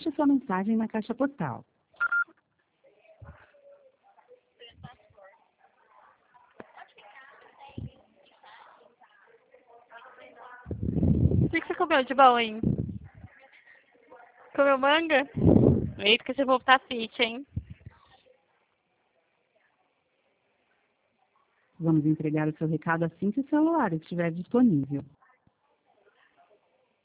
Deixe sua mensagem na caixa postal. O que você comeu de bom, hein? Comeu manga? Eita, que esse povo tá fit, hein? Vamos entregar o seu recado assim que o celular estiver disponível.